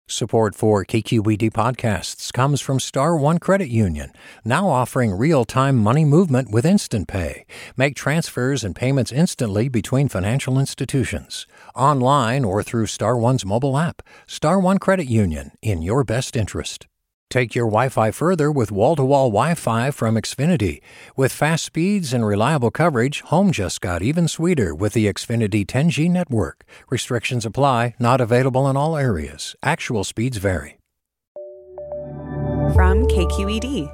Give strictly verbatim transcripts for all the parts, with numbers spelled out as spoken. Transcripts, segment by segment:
Support for K Q E D podcasts comes from Star One Credit Union, now offering real-time money movement with Instant Pay. Make transfers and payments instantly between financial institutions, online or through Star One's mobile app. Star One Credit Union, in your best interest. Take your Wi-Fi further with wall-to-wall Wi-Fi from Xfinity. With fast speeds and reliable coverage, home just got even sweeter with the Xfinity ten G network. Restrictions apply, not available in all areas. Actual speeds vary. From K Q E D.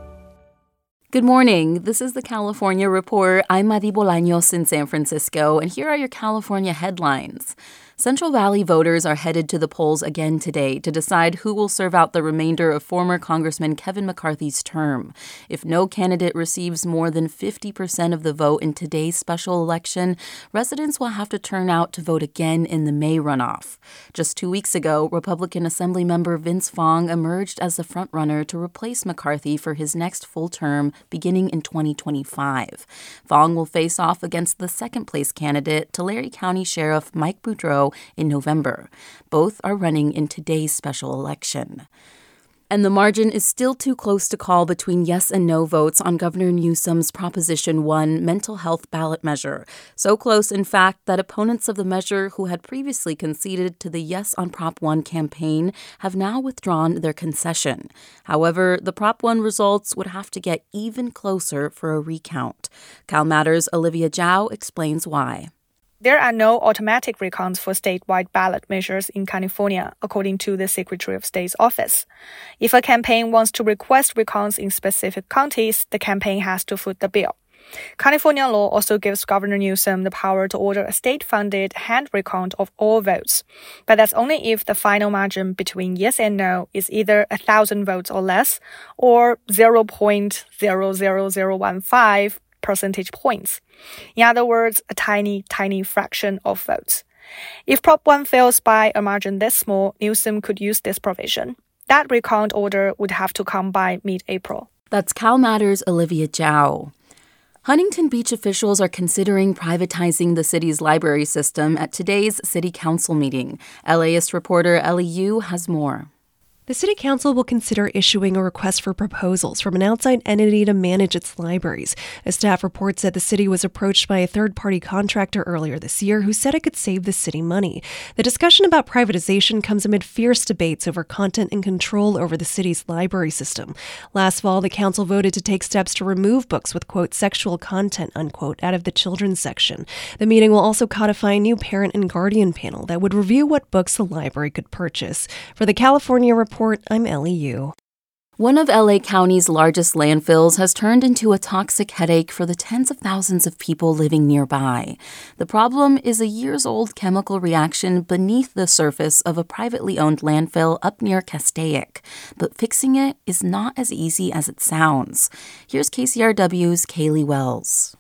Good morning. This is the California Report. I'm Madi Bolaños in San Francisco, and here are your California headlines. Central Valley voters are headed to the polls again today to decide who will serve out the remainder of former Congressman Kevin McCarthy's term. If no candidate receives more than fifty percent of the vote in today's special election, residents will have to turn out to vote again in the May runoff. Just two weeks ago, Republican Assemblymember Vince Fong emerged as the frontrunner to replace McCarthy for his next full term beginning in twenty twenty-five. Fong will face off against the second-place candidate, Tulare County Sheriff Mike Boudreaux, in November. Both are running in today's special election. And the margin is still too close to call between yes and no votes on Governor Newsom's Proposition one mental health ballot measure. So close, in fact, that opponents of the measure who had previously conceded to the Yes on Prop one campaign have now withdrawn their concession. However, the Prop one results would have to get even closer for a recount. CalMatters' Olivia Zhao explains why. There are no automatic recounts for statewide ballot measures in California, according to the Secretary of State's office. If a campaign wants to request recounts in specific counties, the campaign has to foot the bill. California law also gives Governor Newsom the power to order a state-funded hand recount of all votes, but that's only if the final margin between yes and no is either one thousand votes or less, or zero point zero zero zero one five percentage points. In other words, a tiny, tiny fraction of votes. If Prop one fails by a margin this small, Newsom could use this provision. That recount order would have to come by mid-April. That's CalMatters' Olivia Zhao. Huntington Beach officials are considering privatizing the city's library system at today's city council meeting. L A ist reporter Ellie Yu has more. The City Council will consider issuing a request for proposals from an outside entity to manage its libraries. A staff report said the city was approached by a third-party contractor earlier this year who said it could save the city money. The discussion about privatization comes amid fierce debates over content and control over the city's library system. Last fall, the council voted to take steps to remove books with, quote, sexual content, unquote, out of the children's section. The meeting will also codify a new parent and guardian panel that would review what books the library could purchase. For the California Report, I'm Ellie Yu. One of L A County's largest landfills has turned into a toxic headache for the tens of thousands of people living nearby. The problem is a years-old chemical reaction beneath the surface of a privately owned landfill up near Castaic. But fixing it is not as easy as it sounds. Here's K C R W's Kaylee Wells.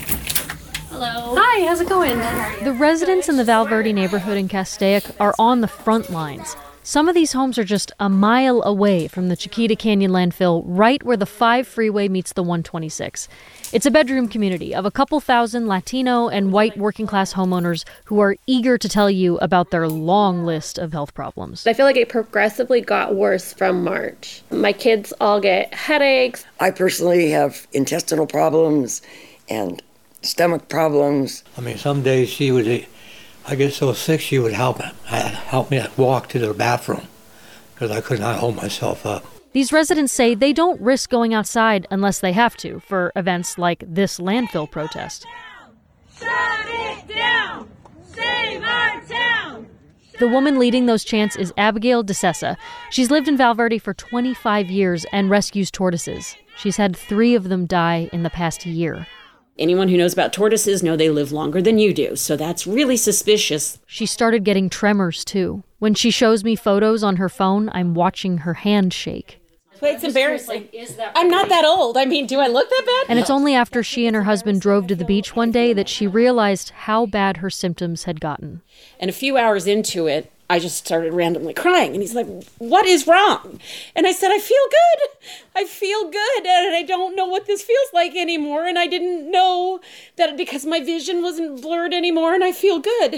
Hello. Hi, how's it going? The residents in the Val Verde neighborhood in Castaic are on the front lines. Some of these homes are just a mile away from the Chiquita Canyon landfill, right where the five freeway meets the one twenty-six. It's a bedroom community of a couple thousand Latino and white working-class homeowners who are eager to tell you about their long list of health problems. I feel like it progressively got worse from March. My kids all get headaches. I personally have intestinal problems and stomach problems. I mean, some days she would... I get so sick she would help me, help me walk to the bathroom because I could not hold myself up. These residents say they don't risk going outside unless they have to for events like this landfill protest. Shut it down! Save our town! The woman leading those chants is Abigail DeSessa. She's lived in Val Verde for twenty-five years and rescues tortoises. She's had three of them die in the past year. Anyone who knows about tortoises know they live longer than you do, so that's really suspicious. She started getting tremors, too. When she shows me photos on her phone, I'm watching her hand shake. But it's embarrassing. I'm not that old. I mean, do I look that bad? And it's only after she and her husband drove to the beach one day that she realized how bad her symptoms had gotten. And a few hours into it, I just started randomly crying. And he's like, what is wrong? And I said, I feel good. I feel good. And I don't know what this feels like anymore. And I didn't know that because my vision wasn't blurred anymore. And I feel good.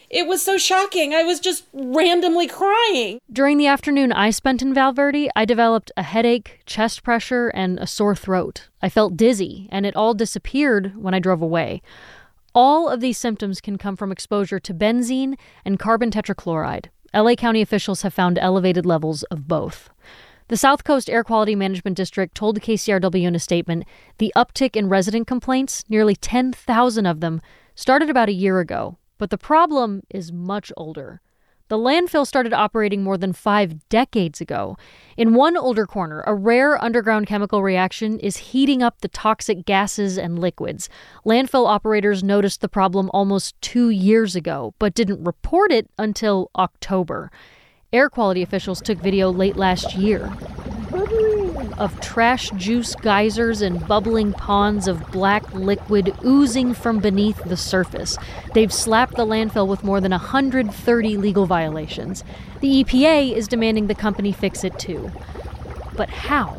It was so shocking. I was just randomly crying. During the afternoon I spent in Val Verde, I developed a headache, chest pressure, and a sore throat. I felt dizzy, and it all disappeared when I drove away. All of these symptoms can come from exposure to benzene and carbon tetrachloride. L A County officials have found elevated levels of both. The South Coast Air Quality Management District told K C R W in a statement the uptick in resident complaints, nearly ten thousand of them, started about a year ago. But the problem is much older. The landfill started operating more than five decades ago. In one older corner, a rare underground chemical reaction is heating up the toxic gases and liquids. Landfill operators noticed the problem almost two years ago, but didn't report it until October. Air quality officials took video late last year of trash juice geysers and bubbling ponds of black liquid oozing from beneath the surface. They've slapped the landfill with more than one hundred thirty legal violations. The E P A is demanding the company fix it too. But how?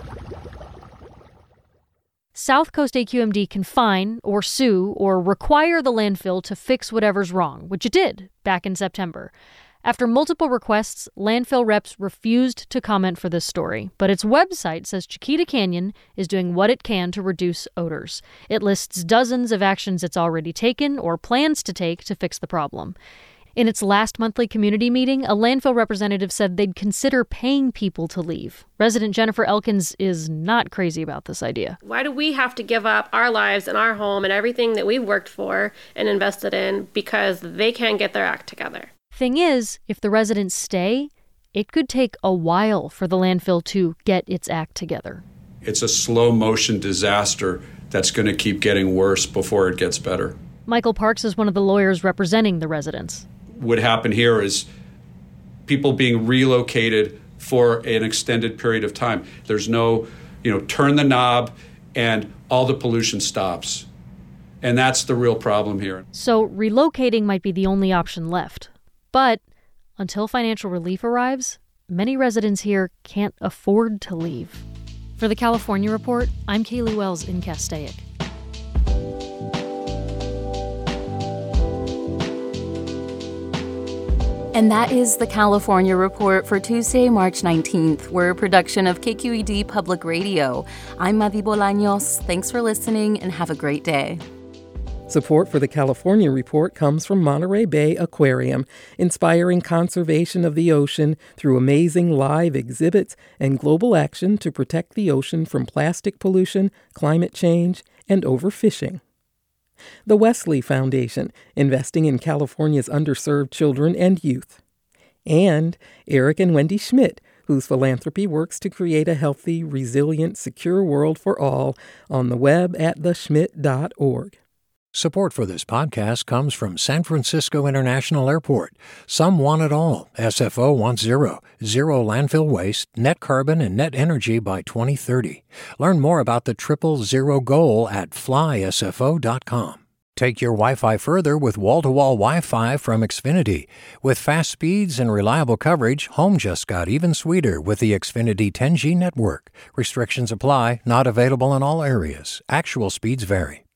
South Coast A Q M D can fine or sue or require the landfill to fix whatever's wrong, which it did back in September. After multiple requests, landfill reps refused to comment for this story, but its website says Chiquita Canyon is doing what it can to reduce odors. It lists dozens of actions it's already taken or plans to take to fix the problem. In its last monthly community meeting, a landfill representative said they'd consider paying people to leave. Resident Jennifer Elkins is not crazy about this idea. Why do we have to give up our lives and our home and everything that we've worked for and invested in because they can't get their act together? Thing is, if the residents stay, it could take a while for the landfill to get its act together. It's a slow motion disaster that's going to keep getting worse before it gets better. Michael Parks is one of the lawyers representing the residents. What happened here is people being relocated for an extended period of time. There's no, you know, turn the knob and all the pollution stops. And that's the real problem here. So relocating might be the only option left. But until financial relief arrives, many residents here can't afford to leave. For the California Report, I'm Kaylee Wells in Castaic. And that is the California Report for Tuesday, March nineteenth. We're a production of K Q E D Public Radio. I'm Madi Bolaños. Thanks for listening and have a great day. Support for the California Report comes from Monterey Bay Aquarium, inspiring conservation of the ocean through amazing live exhibits and global action to protect the ocean from plastic pollution, climate change, and overfishing. The Wesley Foundation, investing in California's underserved children and youth. And Eric and Wendy Schmidt, whose philanthropy works to create a healthy, resilient, secure world for all on the web at the schmidt dot org. Support for this podcast comes from San Francisco International Airport. Some want it all. S F O wants zero. Zero landfill waste, net carbon, and net energy by twenty thirty. Learn more about the triple zero goal at fly S F O dot com. Take your Wi-Fi further with wall-to-wall Wi-Fi from Xfinity. With fast speeds and reliable coverage, home just got even sweeter with the Xfinity ten G network. Restrictions apply, not available in all areas. Actual speeds vary.